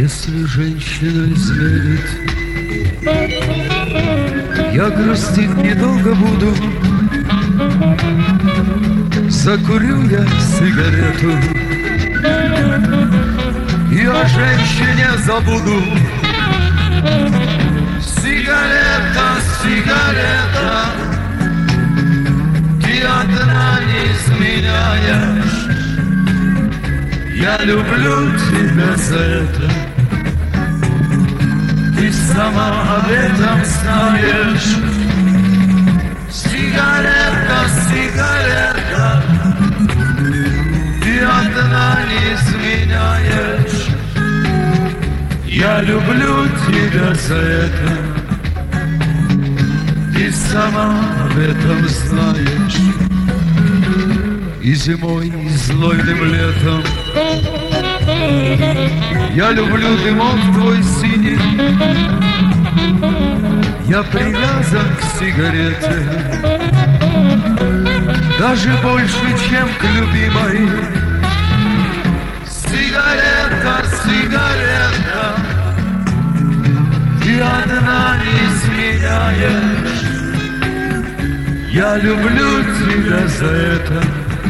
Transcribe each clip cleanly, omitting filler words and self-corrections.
Если женщина изменит, я грустить недолго буду. Закурю я сигарету и о женщине забуду. Сигарета, сигарета, ты одна не изменяешь. Я люблю тебя за это. Ты сама об этом знаешь. Сигарета, сигарета, ты одна не изменяешь. Я люблю тебя за это. Ты сама об этом знаешь. И зимой, и знойным летом я люблю дымок твой синий. Я привязан к сигарете, даже больше, чем к любимой. Сигарета, сигарета, ты одна не изменяешь. Я люблю тебя за это.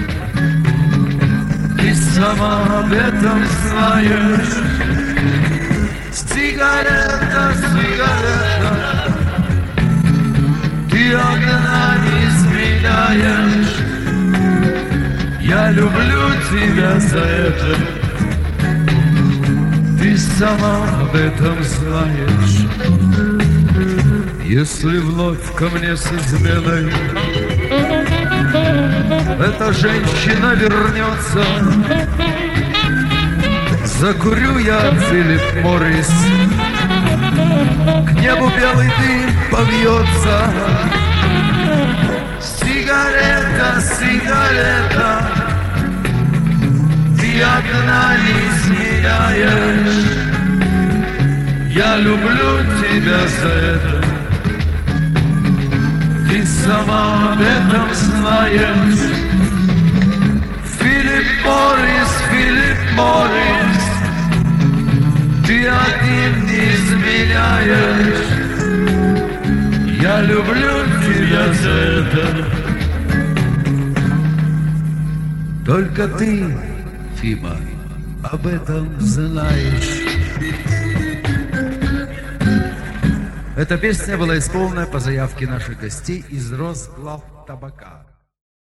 Ты сама об этом знаешь. Сигарета, сигарета, ты одна не изменяешь. Я люблю тебя за это. Ты сама об этом знаешь. Если вновь ко мне с изменой эта женщина вернется, закурю я Филипп Моррис, к небу белый дым повьется. Сигарета, сигарета, ты одна не изменяешь. Я люблю тебя за это. Ты сама об этом знаешь. Филипп Моррис, Филипп Моррис, ты один не изменяешь. Я люблю тебя за это. Только ты, Фима, об этом знаешь. Эта песня была исполнена по заявке наших гостей из Росглавтабака.